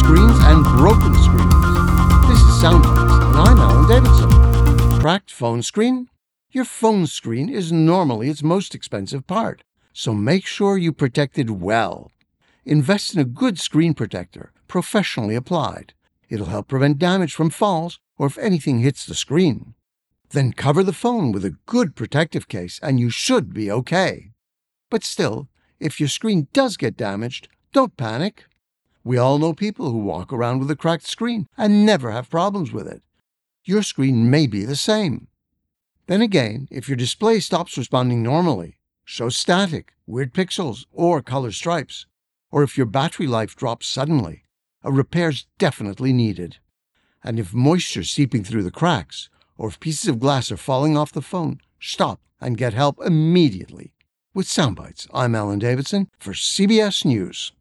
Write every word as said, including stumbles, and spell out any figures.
screens and broken screens. This is Soundbites, and I'm Alan Davidson. Cracked phone screen? Your phone screen is normally its most expensive part, so make sure you protect it well. Invest in a good screen protector, professionally applied. It'll help prevent damage from falls or if anything hits the screen. Then cover the phone with a good protective case and you should be okay. But still, if your screen does get damaged, don't panic. We all know people who walk around with a cracked screen and never have problems with it. Your screen may be the same. Then again, if your display stops responding normally, shows static, weird pixels, or color stripes, or if your battery life drops suddenly, a repair's definitely needed. And if moisture's seeping through the cracks, or if pieces of glass are falling off the phone, stop and get help immediately. With Soundbites, I'm Alan Davidson for C B S News.